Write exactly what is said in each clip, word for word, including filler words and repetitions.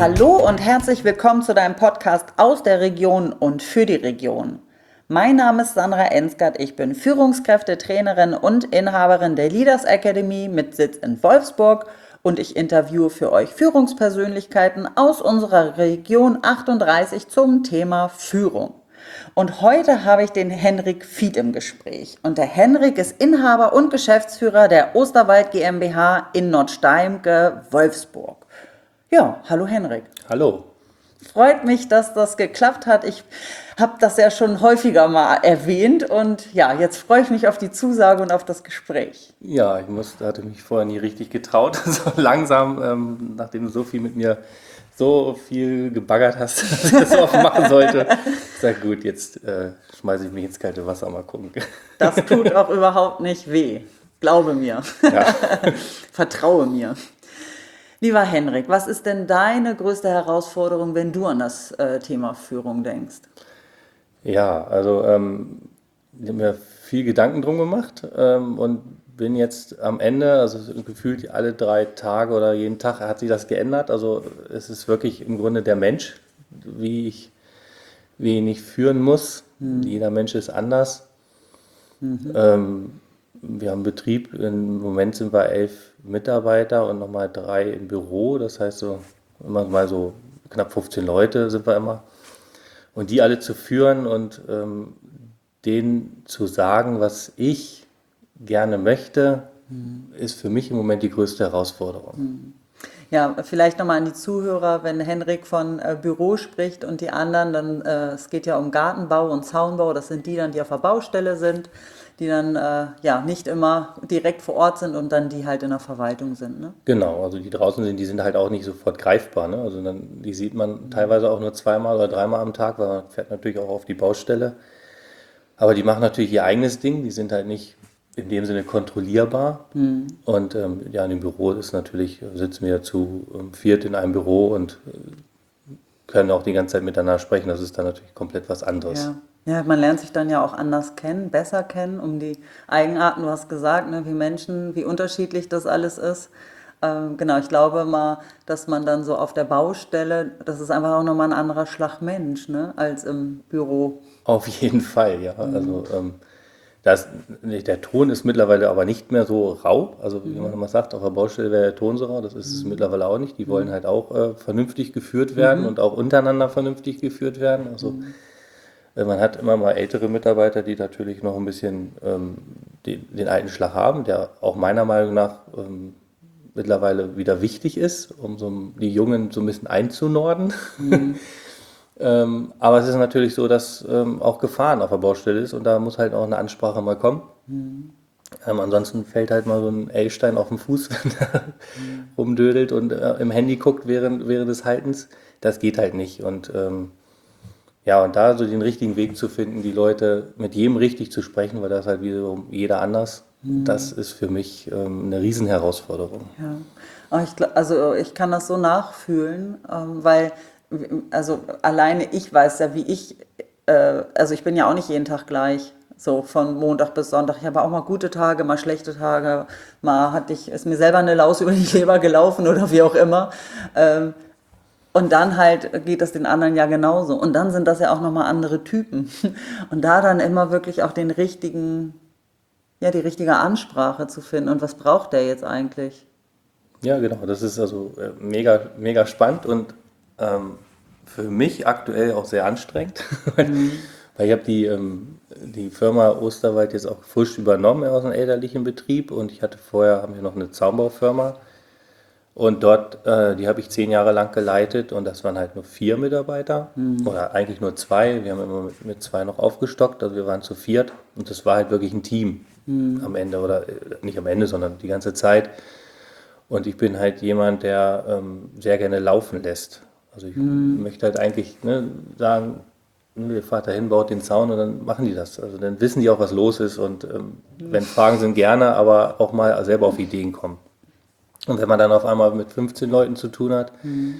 Hallo und herzlich willkommen zu deinem Podcast aus der Region und für die Region. Mein Name ist Sandra Ensgard, ich bin Führungskräftetrainerin und Inhaberin der Leaders Academy mit Sitz in Wolfsburg und ich interviewe für euch Führungspersönlichkeiten aus unserer Region achtunddreißig zum Thema Führung. Und heute habe ich den Henrik Fied im Gespräch. Und der Henrik ist Inhaber und Geschäftsführer der Osterwald GmbH in Nordsteimke, Wolfsburg. Ja, hallo Henrik. Hallo. Freut mich, dass das geklappt hat. Ich habe das ja schon häufiger mal erwähnt und ja, jetzt freue ich mich auf die Zusage und auf das Gespräch. Ja, ich musste, hatte mich vorher nie richtig getraut. So langsam, ähm, nachdem du so viel mit mir so viel gebaggert hast, dass ich das oft machen sollte. Ich sage, gut, jetzt äh, schmeiße ich mich ins kalte Wasser, mal gucken. Das tut auch überhaupt nicht weh. Glaube mir. Ja. Vertraue mir. Lieber Henrik, was ist denn deine größte Herausforderung, wenn du an das äh, Thema Führung denkst? Ja, also ähm, ich habe mir viel Gedanken drum gemacht ähm, und bin jetzt am Ende, also gefühlt alle drei Tage oder jeden Tag hat sich das geändert. Also es ist wirklich im Grunde der Mensch, wie ich, wie ihn ich führen muss. Mhm. Jeder Mensch ist anders. Mhm. Ähm, wir haben Betrieb, im Moment sind wir elf Mitarbeiter und nochmal drei im Büro. Das heißt so immer mal so knapp fünfzehn Leute sind wir immer. Und die alle zu führen und ähm, denen zu sagen, was ich gerne möchte, mhm. ist für mich im Moment die größte Herausforderung. Mhm. Ja, vielleicht nochmal an die Zuhörer, wenn Henrik von äh, Büro spricht und die anderen, dann äh, es geht ja um Gartenbau und Zaunbau, das sind die dann, die auf der Baustelle sind, die dann äh, ja nicht immer direkt vor Ort sind und dann die halt in der Verwaltung sind, ne? Genau, also die draußen sind, die sind halt auch nicht sofort greifbar, ne? Also dann, die sieht man teilweise auch nur zweimal oder dreimal am Tag, weil man fährt natürlich auch auf die Baustelle. Aber die machen natürlich ihr eigenes Ding, die sind halt nicht in dem Sinne kontrollierbar. Mhm. Und ähm, ja, in dem Büro ist natürlich, sitzen wir zu ähm, viert in einem Büro und äh, können auch die ganze Zeit miteinander sprechen. Das ist dann natürlich komplett was anderes. Ja. Ja, man lernt sich dann ja auch anders kennen, besser kennen, um die Eigenarten, du hast gesagt, ne, wie Menschen, wie unterschiedlich das alles ist. Ähm, genau, ich glaube mal, dass man dann so auf der Baustelle, das ist einfach auch nochmal ein anderer Schlag Mensch, ne, als im Büro. Auf jeden Fall, ja. Mhm. Also ähm, das, der Ton ist mittlerweile aber nicht mehr so rau. Also wie man immer sagt, auf der Baustelle wäre der Ton so rau, das ist es mhm. mittlerweile auch nicht. Die wollen halt auch äh, vernünftig geführt werden mhm. und auch untereinander vernünftig geführt werden. Also mhm. man hat immer mal ältere Mitarbeiter, die natürlich noch ein bisschen ähm, den, den alten Schlag haben, der auch meiner Meinung nach ähm, mittlerweile wieder wichtig ist, um so die Jungen so ein bisschen einzunorden. Mhm. ähm, aber es ist natürlich so, dass ähm, auch Gefahren auf der Baustelle ist und da muss halt auch eine Ansprache mal kommen. Mhm. Ähm, ansonsten fällt halt mal so ein L-Stein auf den Fuß, wenn er mhm. rumdödelt und äh, im Handy guckt während, während des Haltens. Das geht halt nicht und ähm, ja, und da so den richtigen Weg zu finden, die Leute mit jedem richtig zu sprechen, weil das halt wiederum jeder anders, mhm. das ist für mich ähm, eine Riesenherausforderung. Ja, aber ich, also ich kann das so nachfühlen, ähm, weil also alleine ich weiß ja, wie ich, äh, also ich bin ja auch nicht jeden Tag gleich, so von Montag bis Sonntag. Ich habe auch mal gute Tage, mal schlechte Tage, mal hatte ich, ist mir selber eine Laus über die Leber gelaufen oder wie auch immer. Ähm, Und dann halt geht es den anderen ja genauso. Und dann sind das ja auch nochmal andere Typen. Und da dann immer wirklich auch den richtigen, ja, die richtige Ansprache zu finden. Und was braucht der jetzt eigentlich? Ja, genau. Das ist also äh, mega, mega spannend und ähm, für mich aktuell auch sehr anstrengend. Mhm. Weil ich habe die, ähm, die Firma Osterwald jetzt auch frisch übernommen aus einem elterlichen Betrieb. Und ich hatte vorher, haben wir noch eine Zaunbaufirma. Und dort, äh, die habe ich zehn Jahre lang geleitet und das waren halt nur vier Mitarbeiter mhm. oder eigentlich nur zwei. Wir haben immer mit, mit zwei noch aufgestockt, also wir waren zu viert und das war halt wirklich ein Team mhm. am Ende oder äh, nicht am Ende, sondern die ganze Zeit. Und ich bin halt jemand, der ähm, sehr gerne laufen lässt. Also ich mhm. möchte halt eigentlich ne, sagen, ihr fahrt dahin, baut den Zaun und dann machen die das. Also dann wissen die auch, was los ist und ähm, wenn Fragen sind, gerne, aber auch mal selber auf Ideen kommen. Und wenn man dann auf einmal mit fünfzehn Leuten zu tun hat, mhm.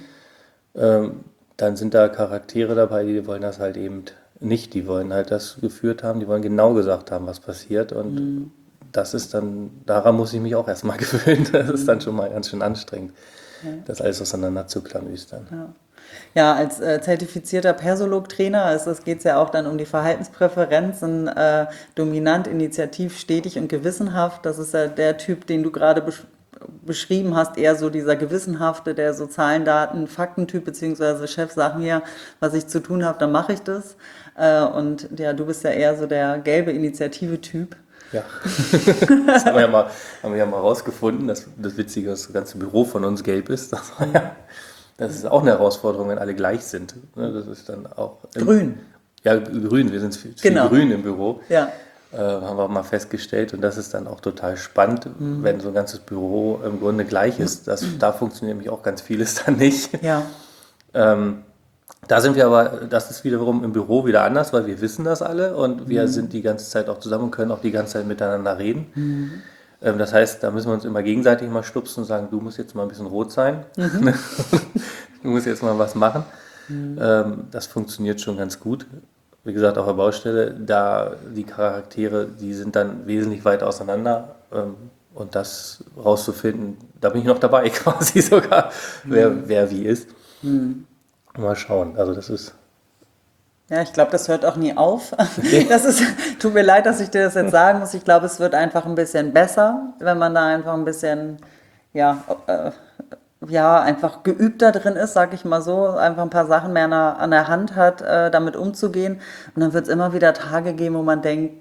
ähm, dann sind da Charaktere dabei, die wollen das halt eben nicht. Die wollen halt das geführt haben, die wollen genau gesagt haben, was passiert. Und mhm. das ist dann, daran muss ich mich auch erstmal gewöhnen. Das ist dann schon mal ganz schön anstrengend. das alles auseinander zu klamüstern. Ja. Ja, als äh, zertifizierter Persolog-Trainer ist es, geht es ja auch dann um die Verhaltenspräferenzen, äh, dominant, initiativ, stetig und gewissenhaft. Das ist ja der Typ, den du gerade besch beschrieben hast, eher so dieser gewissenhafte, der so Zahlen, Daten, Faktentyp, beziehungsweise Chef sagt mir, was ich zu tun habe, dann mache ich das. Äh, und ja, du bist ja eher so der gelbe Initiative-Typ. Ja, das haben wir ja mal, haben wir ja mal rausgefunden, dass das Witzige, dass das ganze Büro von uns gelb ist. Das war ja Das ist auch eine Herausforderung, wenn alle gleich sind. Das ist dann auch grün. Ja, grün. Wir sind viel, viel genau. grün im Büro. Ja. Äh, haben wir mal festgestellt. Und das ist dann auch total spannend, mhm. wenn so ein ganzes Büro im Grunde gleich ist. Das, da funktioniert nämlich auch ganz vieles dann nicht. Ja. Ähm, da sind wir aber, das ist wiederum im Büro wieder anders, weil wir wissen das alle und wir mhm. sind die ganze Zeit auch zusammen und können auch die ganze Zeit miteinander reden. Mhm. Das heißt, da müssen wir uns immer gegenseitig mal stupsen und sagen, du musst jetzt mal ein bisschen rot sein, mhm. du musst jetzt mal was machen. Mhm. Das funktioniert schon ganz gut. Wie gesagt, auf der Baustelle, da die Charaktere, die sind dann wesentlich weit auseinander und das rauszufinden, da bin ich noch dabei quasi sogar, mhm. wer, wer wie ist. Mhm. Mal schauen, also das ist... Ja, ich glaube, das hört auch nie auf. Das ist, tut mir leid, dass ich dir das jetzt sagen muss. Ich glaube, es wird einfach ein bisschen besser, wenn man da einfach ein bisschen, ja, äh, ja, einfach geübter drin ist, sag ich mal so, einfach ein paar Sachen mehr an der, an der Hand hat, äh, damit umzugehen. Und dann wird es immer wieder Tage geben, wo man denkt,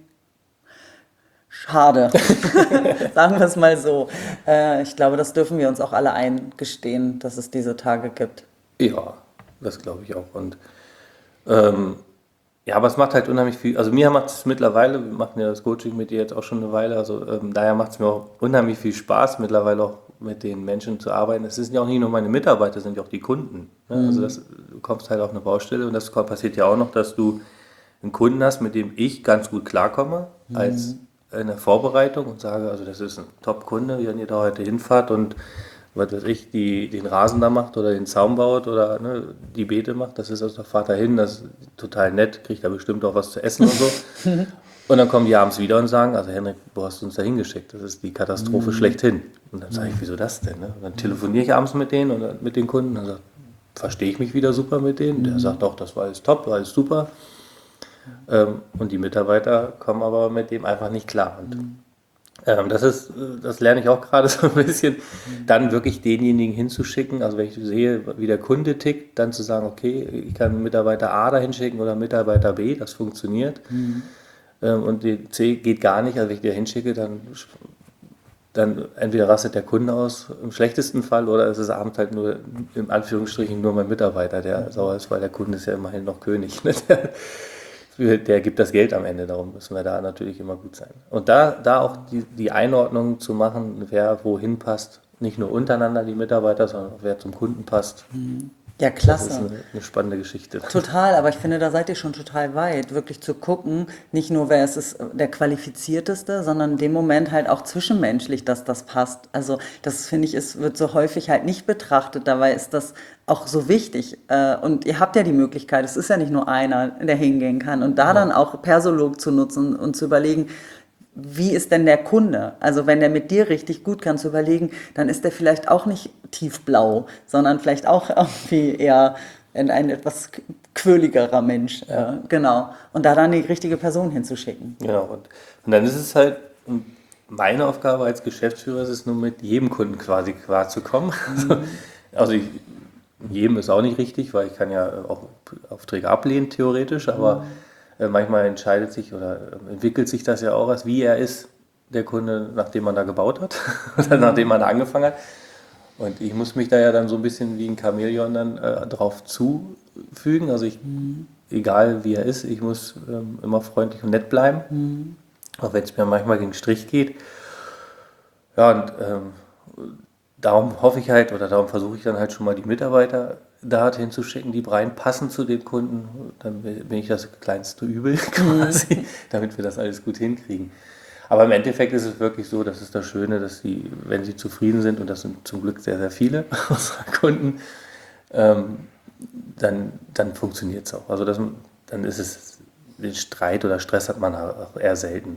schade, sagen wir es mal so. Äh, ich glaube, das dürfen wir uns auch alle eingestehen, dass es diese Tage gibt. Ja, das glaube ich auch. Und Ähm, ja, aber es macht halt unheimlich viel, also mir macht es mittlerweile, wir machen ja das Coaching mit dir jetzt auch schon eine Weile, also ähm, daher macht es mir auch unheimlich viel Spaß, mittlerweile auch mit den Menschen zu arbeiten. Es sind ja auch nicht nur meine Mitarbeiter, es sind ja auch die Kunden. Ne? Mhm. Also das, du kommst halt auf eine Baustelle und das passiert ja auch noch, dass du einen Kunden hast, mit dem ich ganz gut klarkomme, mhm. als in der Vorbereitung und sage, also das ist ein Top-Kunde, wenn ihr da heute hinfahrt und was weiß ich, die den Rasen da macht oder den Zaun baut oder ne, die Beete macht, das ist also der Vater hin, das ist total nett, kriegt da bestimmt auch was zu essen und so. Und dann kommen die abends wieder und sagen, also Henrik, wo hast du uns da hingeschickt? Das ist die Katastrophe mm. schlechthin. Und dann sage ich, wieso das denn? Ne? Und dann telefoniere ich abends mit denen oder mit den Kunden und sage, verstehe ich mich wieder super mit denen? Mm. Der sagt auch, das war alles top, war alles super. Ähm, und die Mitarbeiter kommen aber mit dem einfach nicht klar. Und mm. Ähm, das ist, das lerne ich auch gerade so ein bisschen, dann wirklich denjenigen hinzuschicken, also wenn ich sehe, wie der Kunde tickt, dann zu sagen, okay, ich kann Mitarbeiter A da hinschicken oder Mitarbeiter B, das funktioniert. Mhm. Ähm, und die C geht gar nicht, also wenn ich die da hinschicke, dann, dann entweder rastet der Kunde aus, im schlechtesten Fall, oder es ist abends halt nur, in Anführungsstrichen, nur mein Mitarbeiter, der sauer ist, weil der Kunde ist ja immerhin noch König. Ne? Der, Der gibt das Geld am Ende, darum müssen wir da natürlich immer gut sein. Und da, da auch die, die Einordnung zu machen, wer wohin passt, nicht nur untereinander die Mitarbeiter, sondern auch wer zum Kunden passt. Ja, klasse. Das ist eine, eine spannende Geschichte. Total, aber ich finde, da seid ihr schon total weit, wirklich zu gucken, nicht nur, wer ist es der Qualifizierteste, sondern in dem Moment halt auch zwischenmenschlich, dass das passt. Also das, finde ich, es wird so häufig halt nicht betrachtet, dabei ist das auch so wichtig. Und ihr habt ja die Möglichkeit, es ist ja nicht nur einer, der hingehen kann. Und da dann auch Persolog zu nutzen und zu überlegen, wie ist denn der Kunde? Also wenn der mit dir richtig gut kann, zu überlegen, dann ist der vielleicht auch nicht tiefblau, sondern vielleicht auch irgendwie eher ein, ein etwas quirligerer Mensch. Ja. Äh, genau. Und da dann die richtige Person hinzuschicken. Genau. Und, und dann ist es halt, meine Aufgabe als Geschäftsführer ist es nur, mit jedem Kunden quasi klarzukommen. Mhm. Also ich, jedem ist auch nicht richtig, weil ich kann ja auch Aufträge ablehnen, theoretisch, aber mhm. manchmal entscheidet sich oder entwickelt sich das ja auch, als wie er ist, der Kunde, nachdem man da gebaut hat oder nachdem man da angefangen hat. Und ich muss mich da ja dann so ein bisschen wie ein Chamäleon dann äh, drauf zufügen. Also ich, mhm. egal wie er ist, ich muss ähm, immer freundlich und nett bleiben, mhm. auch wenn es mir manchmal gegen den Strich geht. Ja, und ähm, darum hoffe ich halt, oder darum versuche ich dann halt schon mal die Mitarbeiter dorthin zu schicken, die reinpassen zu dem Kunden. Dann bin ich das kleinste Übel quasi, mhm. damit wir das alles gut hinkriegen. Aber im Endeffekt ist es wirklich so, das ist das Schöne, dass sie, wenn sie zufrieden sind, und das sind zum Glück sehr, sehr viele unserer Kunden, ähm, dann, dann funktioniert es auch. Also das, dann ist es, den Streit oder Stress hat man auch eher selten.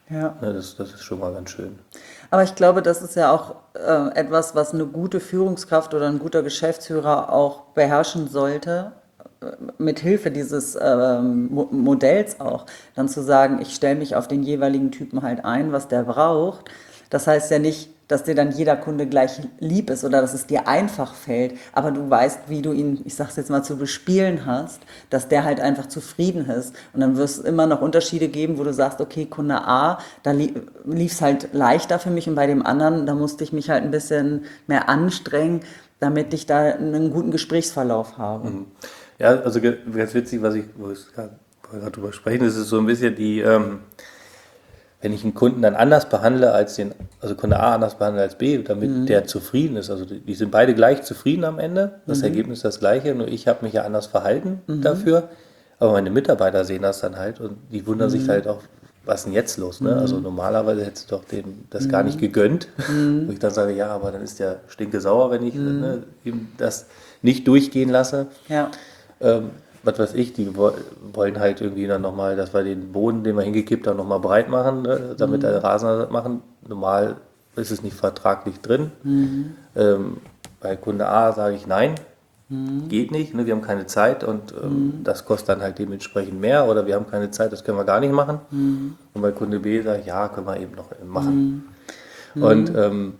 Ja. Ne, das, das ist schon mal ganz schön. Aber ich glaube, das ist ja auch äh, etwas, was eine gute Führungskraft oder ein guter Geschäftsführer auch beherrschen sollte, äh, mit Hilfe dieses ähm, Mo Modells auch, dann zu sagen, ich stelle mich auf den jeweiligen Typen halt ein, was der braucht. Das heißt ja nicht, dass dir dann jeder Kunde gleich lieb ist oder dass es dir einfach fällt, aber du weißt, wie du ihn, ich sag's jetzt mal, zu bespielen hast, dass der halt einfach zufrieden ist. Und dann wirst es immer noch Unterschiede geben, wo du sagst, okay, Kunde A, da li lief es halt leichter für mich und bei dem anderen, da musste ich mich halt ein bisschen mehr anstrengen, damit ich da einen guten Gesprächsverlauf habe. Mhm. Ja, also ge- ganz witzig, was ich, wo ich gerade drüber sprechen, ist es so ein bisschen die, ähm, wenn ich einen Kunden dann anders behandle als den, also Kunde A anders behandle als B, damit Mhm. der zufrieden ist. Also die, die sind beide gleich zufrieden am Ende. Das Mhm. Ergebnis ist das gleiche, nur ich habe mich ja anders verhalten Mhm. dafür. Aber meine Mitarbeiter sehen das dann halt und die wundern sich halt auch, was ist denn jetzt los? Ne? Also normalerweise hättest du doch dem das gar nicht gegönnt. Wo ich dann sage, ja, aber dann ist der stinke sauer, wenn ich ne, ihm das nicht durchgehen lasse. Ja. Ähm, was weiß ich, die wo- wollen halt irgendwie dann nochmal, dass wir den Boden, den wir hingekippt haben, nochmal breit machen, ne, damit der Rasen machen. Normal ist es nicht vertraglich drin. Ähm, bei Kunde A sage ich nein, geht nicht, ne, wir haben keine Zeit und ähm, das kostet dann halt dementsprechend mehr oder wir haben keine Zeit, das können wir gar nicht machen. Und bei Kunde B sage ich, ja, können wir eben noch machen. Und ähm,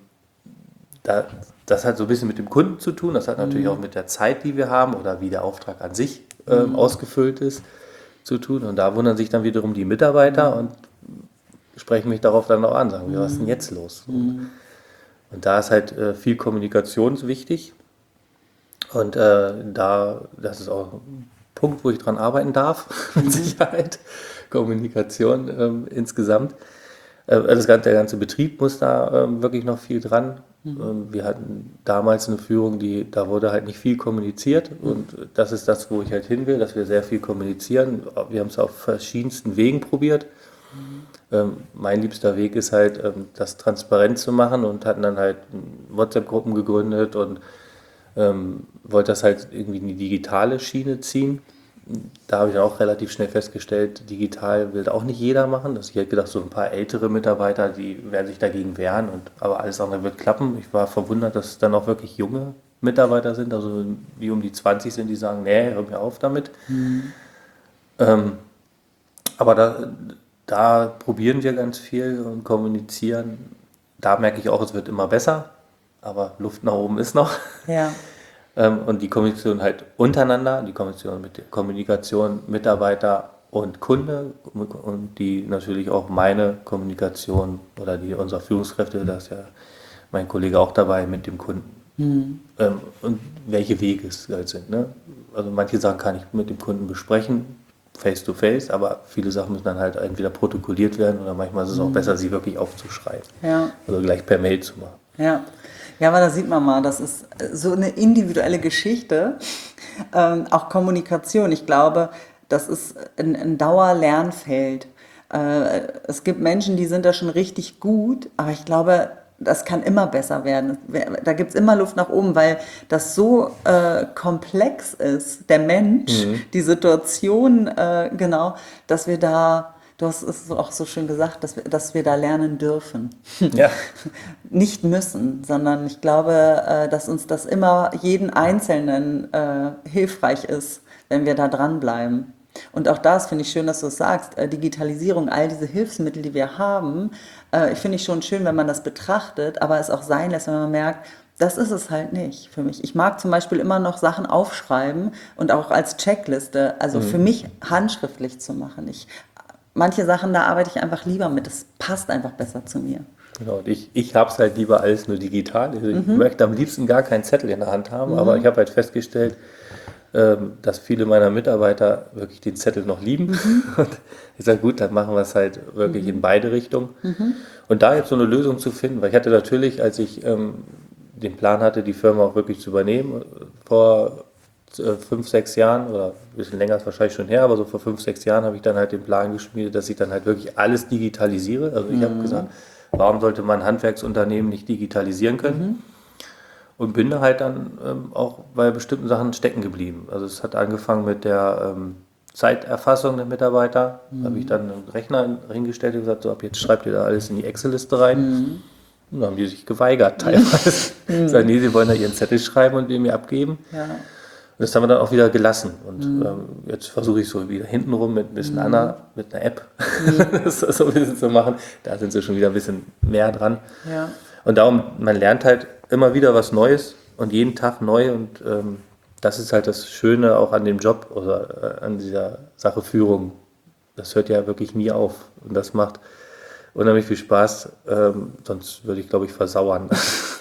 da, das hat so ein bisschen mit dem Kunden zu tun, das hat natürlich auch mit der Zeit, die wir haben oder wie der Auftrag an sich ähm, ausgefüllt ist, zu tun. Und da wundern sich dann wiederum die Mitarbeiter und sprechen mich darauf dann auch an, sagen, was ist denn jetzt los? Und, und da ist halt äh, viel Kommunikation wichtig. Und äh, da, das ist auch ein Punkt, wo ich dran arbeiten darf, mit Sicherheit. Kommunikation ähm, insgesamt. Äh, das ganze, der ganze Betrieb muss da ähm, wirklich noch viel dran. Ähm, wir hatten damals eine Führung, die, da wurde halt nicht viel kommuniziert und das ist das, wo ich halt hin will, dass wir sehr viel kommunizieren. Wir haben es auf verschiedensten Wegen probiert. Ähm, mein liebster Weg ist halt, ähm, das transparent zu machen und hatten dann halt WhatsApp-Gruppen gegründet und ähm, wollte das halt irgendwie in die digitale Schiene ziehen. Da habe ich dann auch relativ schnell festgestellt, digital will auch nicht jeder machen. Dass ich hätte gedacht, so ein paar ältere Mitarbeiter, die werden sich dagegen wehren, und, aber alles andere wird klappen. Ich war verwundert, dass es dann auch wirklich junge Mitarbeiter sind, also die um die zwanzig sind, die sagen, nee, hör mir auf damit. Mhm. Ähm, aber da, da probieren wir ganz viel und kommunizieren. Da merke ich auch, es wird immer besser, aber Luft nach oben ist noch. Ja. Ähm, und die Kommunikation halt untereinander, die Kommunikation mit der Kommunikation Mitarbeiter und Kunde und die natürlich auch meine Kommunikation oder die unserer Führungskräfte, da ist ja mein Kollege auch dabei mit dem Kunden. Mhm. Ähm, und welche Wege es halt sind. Ne? Also manche Sachen kann ich mit dem Kunden besprechen, face to face, aber viele Sachen müssen dann halt entweder protokolliert werden oder manchmal ist es auch besser, sie wirklich aufzuschreiben. Ja. Also gleich per Mail zu machen. Ja. Ja, aber da sieht man mal, das ist so eine individuelle Geschichte, ähm, auch Kommunikation. Ich glaube, das ist ein, ein Dauerlernfeld. Äh, es gibt Menschen, die sind da schon richtig gut, aber ich glaube, das kann immer besser werden. Da gibt es immer Luft nach oben, weil das so äh, komplex ist, der Mensch, mhm. die Situation, äh, genau, dass wir da, du hast es auch so schön gesagt, dass wir, dass wir da lernen dürfen. Ja. Nicht müssen, sondern ich glaube, äh, dass uns das immer jeden Einzelnen äh, hilfreich ist, wenn wir da dranbleiben. Und auch das finde ich schön, dass du es sagst, äh, Digitalisierung, all diese Hilfsmittel, die wir haben, äh, ich finde ich schon schön, wenn man das betrachtet, aber es auch sein lässt, wenn man merkt, das ist es halt nicht für mich. Ich mag zum Beispiel immer noch Sachen aufschreiben und auch als Checkliste, also mhm. für mich handschriftlich zu machen. Ich, manche Sachen, da arbeite ich einfach lieber mit, das passt einfach besser zu mir. Genau, und ich, ich habe es halt lieber alles nur digital. Also ich mhm. möchte am liebsten gar keinen Zettel in der Hand haben, mhm. aber ich habe halt festgestellt, ähm, dass viele meiner Mitarbeiter wirklich den Zettel noch lieben. Mhm. Und ich sage, gut, dann machen wir es halt wirklich mhm. in beide Richtungen. Mhm. Und da jetzt so eine Lösung zu finden, weil ich hatte natürlich, als ich ähm, den Plan hatte, die Firma auch wirklich zu übernehmen, vor äh, fünf, sechs Jahren, oder ein bisschen länger ist wahrscheinlich schon her, aber so vor fünf, sechs Jahren habe ich dann halt den Plan geschmiedet, dass ich dann halt wirklich alles digitalisiere. Also ich mhm. habe gesagt, warum sollte man ein Handwerksunternehmen nicht digitalisieren können? Mhm. Und bin da halt dann ähm, auch bei bestimmten Sachen stecken geblieben. Also es hat angefangen mit der, ähm, Zeiterfassung der Mitarbeiter. Da Mhm. habe ich dann einen Rechner hingestellt und gesagt, so ab jetzt schreibt ihr da alles in die Excel-Liste rein. Mhm. Und dann haben die sich geweigert teilweise. Mhm. Sagen, nee, sie wollen da ihren Zettel schreiben und den mir abgeben. Ja. Und das haben wir dann auch wieder gelassen. Und mhm. ähm, jetzt versuche ich so wieder hintenrum mit ein bisschen mhm. Anna, mit einer App, mhm. das so ein bisschen zu machen. Da sind sie schon wieder ein bisschen mehr dran. Ja. Und darum, man lernt halt immer wieder was Neues und jeden Tag neu. Und ähm, das ist halt das Schöne auch an dem Job oder äh, an dieser Sache Führung. Das hört ja wirklich nie auf. Und das macht unheimlich viel Spaß. Ähm, sonst würde ich, glaube ich, versauern.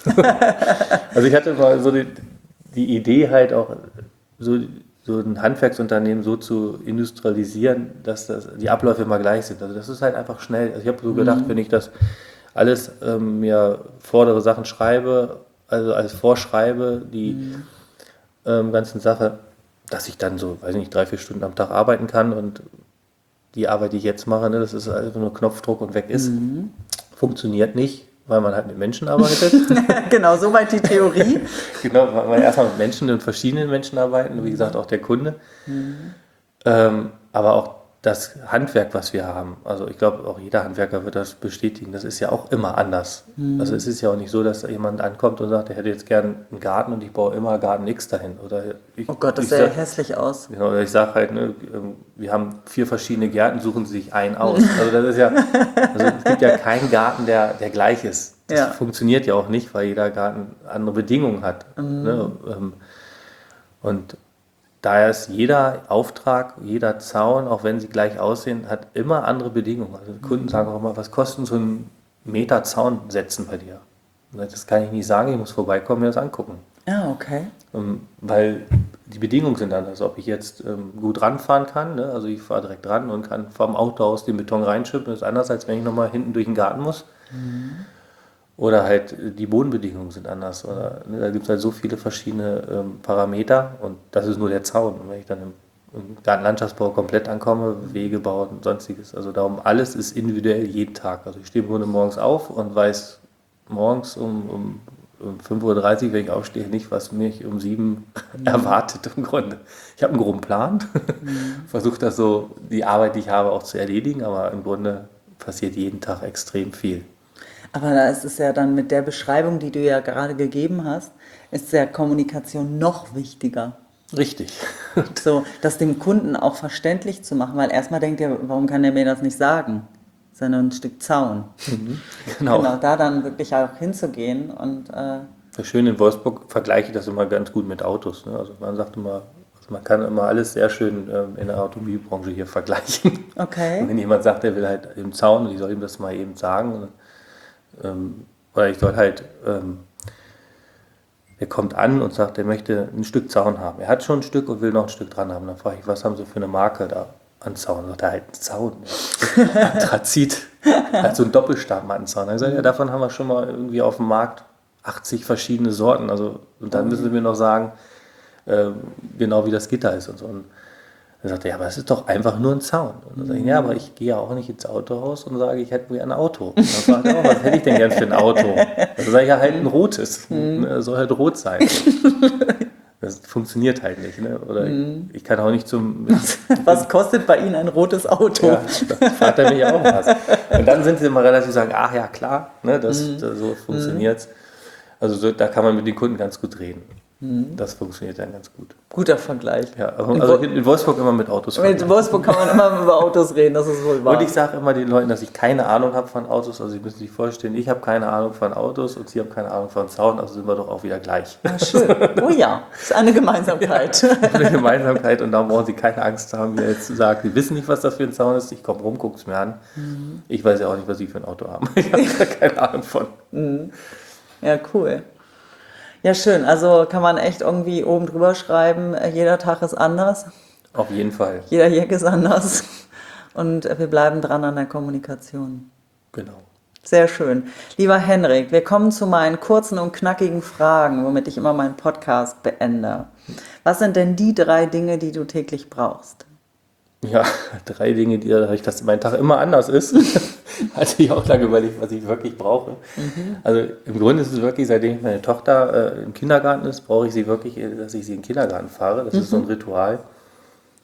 Also ich hatte mal so die, die Idee halt auch, so, so ein Handwerksunternehmen so zu industrialisieren, dass das, die Abläufe immer gleich sind. Also das ist halt einfach schnell. Also ich habe so gedacht, mhm. wenn ich das alles ähm, mir vordere Sachen schreibe, also als vorschreibe, die mhm. ähm, ganzen Sache, dass ich dann so, weiß nicht, drei, vier Stunden am Tag arbeiten kann und die Arbeit, die ich jetzt mache, ne, das ist einfach nur Knopfdruck und weg ist. Mhm. Funktioniert nicht, weil man halt mit Menschen arbeitet. Genau, soweit die Theorie. Genau, weil man erstmal mit Menschen und verschiedenen Menschen arbeiten, wie gesagt auch der Kunde. Mhm. Ähm, aber auch das Handwerk, was wir haben, also ich glaube, auch jeder Handwerker wird das bestätigen, das ist ja auch immer anders. Mhm. Also es ist ja auch nicht so, dass jemand ankommt und sagt, er hätte jetzt gern einen Garten und ich baue immer Garten X dahin. Oder ich, oh Gott, das sähe ja hässlich aus. Genau, oder ich sage halt, ne, wir haben vier verschiedene Gärten, suchen Sie sich einen aus. Also das ist ja, also es gibt ja keinen Garten, der, der gleich ist. Das ja. funktioniert ja auch nicht, weil jeder Garten andere Bedingungen hat. Mhm. Ne? Und daher ist jeder Auftrag, jeder Zaun, auch wenn sie gleich aussehen, hat immer andere Bedingungen. Also die Kunden sagen auch immer, was kostet so ein Meter Zaun setzen bei dir? Das kann ich nicht sagen, ich muss vorbeikommen und mir das angucken. Ah, okay. Um, weil die Bedingungen sind anders. Ob ich jetzt ähm, gut ranfahren kann, ne? Also ich fahre direkt ran und kann vom Auto aus den Beton reinschippen, das ist anders, als wenn ich nochmal hinten durch den Garten muss. Mhm. Oder halt die Bodenbedingungen sind anders. Oder, ne, da gibt es halt so viele verschiedene ähm, Parameter und das ist nur der Zaun. Und wenn ich dann im, im Gartenlandschaftsbau komplett ankomme, Wege bauen und sonstiges. Also darum, alles ist individuell jeden Tag. Also ich stehe im Grunde morgens auf und weiß morgens um, um, um fünf Uhr dreißig, wenn ich aufstehe, nicht, was mich um sieben mhm. erwartet im Grunde. Ich habe einen groben Plan, mhm. versuche das so, die Arbeit, die ich habe, auch zu erledigen, aber im Grunde passiert jeden Tag extrem viel. Aber da ist es ja dann mit der Beschreibung, die du ja gerade gegeben hast, ist ja Kommunikation noch wichtiger. Richtig. So, das dem Kunden auch verständlich zu machen, weil erstmal denkt er, warum kann der mir das nicht sagen? Das ist ja nur ein Stück Zaun. Mhm, genau. Genau, da dann wirklich auch hinzugehen und... Äh, das Schöne in Wolfsburg vergleiche ich das immer ganz gut mit Autos. Ne? Also man sagt immer, also man kann immer alles sehr schön ähm, in der Automobilbranche hier vergleichen. Okay. Und wenn jemand sagt, er will halt im Zaun und ich soll ihm das mal eben sagen, und, ähm, oder ich soll halt, ähm, er kommt an und sagt, er möchte ein Stück Zaun haben. Er hat schon ein Stück und will noch ein Stück dran haben. Dann frage ich, was haben Sie für eine Marke da an Zaun? Dann sagt er halt, ein Zaun. Anthrazit. Halt so ein Doppelstabmattenzaun. Dann sagt er, ja, davon haben wir schon mal irgendwie auf dem Markt achtzig verschiedene Sorten. Also, und dann müssen Sie mir noch sagen, äh, genau wie das Gitter ist und so. Und dann sagt er, ja, aber es ist doch einfach nur ein Zaun. Und dann sage ich, ja, aber ich gehe ja auch nicht ins Autohaus und sage, ich hätte gerne ein Auto. Und dann fragt er auch, was hätte ich denn gern für ein Auto? Dann sage ich, ja, halt ein rotes. Das soll halt rot sein. Das funktioniert halt nicht. Ne? Oder ich, ich kann auch nicht zum... Was kostet bei Ihnen ein rotes Auto? Ja, da fragt er mich auch was. Und dann sind sie immer relativ sagen, ach ja, klar, ne, das, mm. das, so funktioniert es. Also so, da kann man mit den Kunden ganz gut reden. Mm. Das funktioniert dann ganz gut. Guter Vergleich. Ja, also in, in Wolfsburg immer mit Autos reden. In Wolfsburg kann man immer über Autos reden, das ist wohl wahr. Und ich sage immer den Leuten, dass ich keine Ahnung habe von Autos. Also Sie müssen sich vorstellen, ich habe keine Ahnung von Autos und Sie haben keine Ahnung von Zaun, also sind wir doch auch wieder gleich. Ah, schön. Oh ja, das ist eine Gemeinsamkeit. Ja, eine Gemeinsamkeit und da brauchen Sie keine Angst haben, mir jetzt zu sagen, Sie wissen nicht, was das für ein Zaun ist. Ich komme rum, gucke es mir an. Mhm. Ich weiß ja auch nicht, was Sie für ein Auto haben. Ich habe da keine Ahnung von. Mhm. Ja, cool. Ja, schön. Also kann man echt irgendwie oben drüber schreiben, jeder Tag ist anders. Auf jeden Fall. Jeder Jack ist anders. Und wir bleiben dran an der Kommunikation. Genau. Sehr schön. Lieber Henrik, wir kommen zu meinen kurzen und knackigen Fragen, womit ich immer meinen Podcast beende. Was sind denn die drei Dinge, die du täglich brauchst? Ja, drei Dinge, die dadurch, dass mein Tag immer anders ist, hatte ich auch lange überlegt, was ich wirklich brauche. Mhm. Also im Grunde ist es wirklich, seitdem meine Tochter äh, im Kindergarten ist, brauche ich sie wirklich, dass ich sie in den Kindergarten fahre. Das mhm. ist so ein Ritual.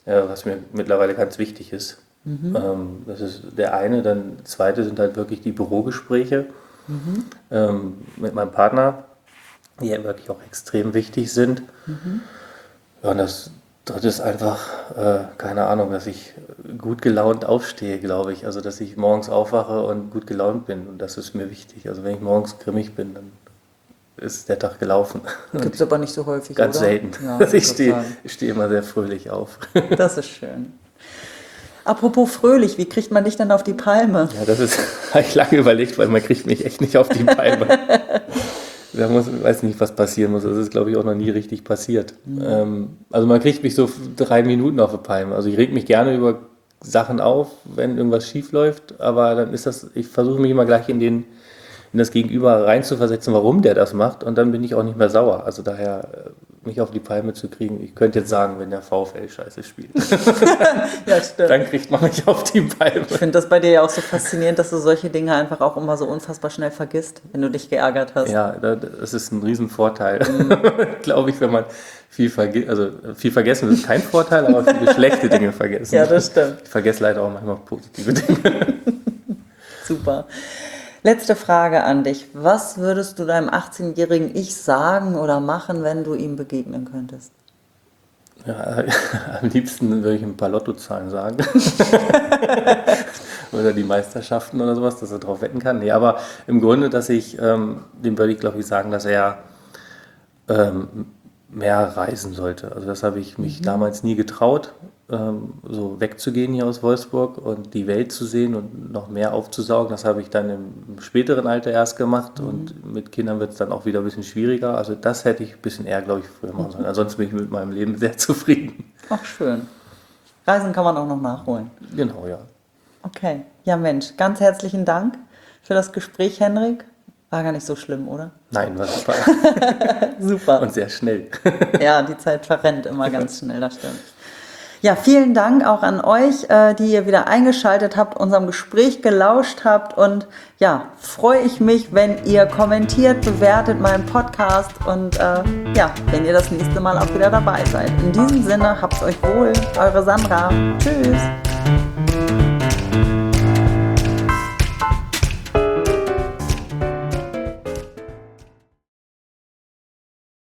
ja, was mir mittlerweile ganz wichtig ist. Mhm. Ähm, das ist der eine. Dann das zweite sind halt wirklich die Bürogespräche mhm. ähm, mit meinem Partner, die ja wirklich auch extrem wichtig sind. Mhm. Ja, und das dritte ist einfach, äh, keine Ahnung, dass ich gut gelaunt aufstehe, glaube ich. Also, dass ich morgens aufwache und gut gelaunt bin. Und das ist mir wichtig. Also, wenn ich morgens grimmig bin, dann ist der Tag gelaufen. Gibt es aber nicht so häufig, ganz oder? selten. Ja, also ich stehe steh immer sehr fröhlich auf. Das ist schön. Apropos fröhlich, wie kriegt man dich denn auf die Palme? Ja, das ist, habe ich lange überlegt, weil man kriegt mich echt nicht auf die Palme. Da muss, weiß nicht, was passieren muss. Das ist, glaube ich, auch noch nie richtig passiert. Mhm. Ähm, also man kriegt mich so drei Minuten auf die Palme. Also ich reg mich gerne über Sachen auf, wenn irgendwas schief läuft, aber dann ist das, ich versuche mich immer gleich in den in das Gegenüber reinzuversetzen, warum der das macht, und dann bin ich auch nicht mehr sauer. Also daher, mich auf die Palme zu kriegen, ich könnte jetzt sagen, wenn der VfL scheiße spielt. Ja, stimmt. Dann kriegt man mich auf die Palme. Ich finde das bei dir ja auch so faszinierend, dass du solche Dinge einfach auch immer so unfassbar schnell vergisst, wenn du dich geärgert hast. Ja, das ist ein Riesenvorteil, mhm. glaube ich, wenn man viel vergisst. Also viel vergessen ist kein Vorteil, aber viele schlechte Dinge vergessen. Ja, das stimmt. Ich vergesse leider auch manchmal positive Dinge. Super. Letzte Frage an dich. Was würdest du deinem achtzehnjährigen Ich sagen oder machen, wenn du ihm begegnen könntest? Ja, am liebsten würde ich ein paar Lottozahlen sagen. Oder die Meisterschaften oder sowas, dass er drauf wetten kann. Nee, aber im Grunde, dass ich, ähm, dem würde ich, glaube ich, sagen, dass er ähm, mehr reisen sollte. Also das habe ich mich mhm. damals nie getraut, ähm, so wegzugehen hier aus Wolfsburg und die Welt zu sehen und noch mehr aufzusaugen. Das habe ich dann im späteren Alter erst gemacht mhm. und mit Kindern wird es dann auch wieder ein bisschen schwieriger. Also das hätte ich ein bisschen eher, glaube ich, früher machen sollen. Ansonsten bin ich mit meinem Leben sehr zufrieden. Ach, schön. Reisen kann man auch noch nachholen. Genau, ja. Okay. Ja, Mensch, ganz herzlichen Dank für das Gespräch, Henrik. War gar nicht so schlimm, oder? Nein, war super. Super. Und sehr schnell. Ja, die Zeit verrennt immer ganz schnell, das stimmt. Ja, vielen Dank auch an euch, die ihr wieder eingeschaltet habt, unserem Gespräch gelauscht habt. Und ja, freue ich mich, wenn ihr kommentiert, bewertet meinen Podcast und äh, ja, wenn ihr das nächste Mal auch wieder dabei seid. In diesem Sinne, habt's euch wohl. Eure Sandra. Tschüss.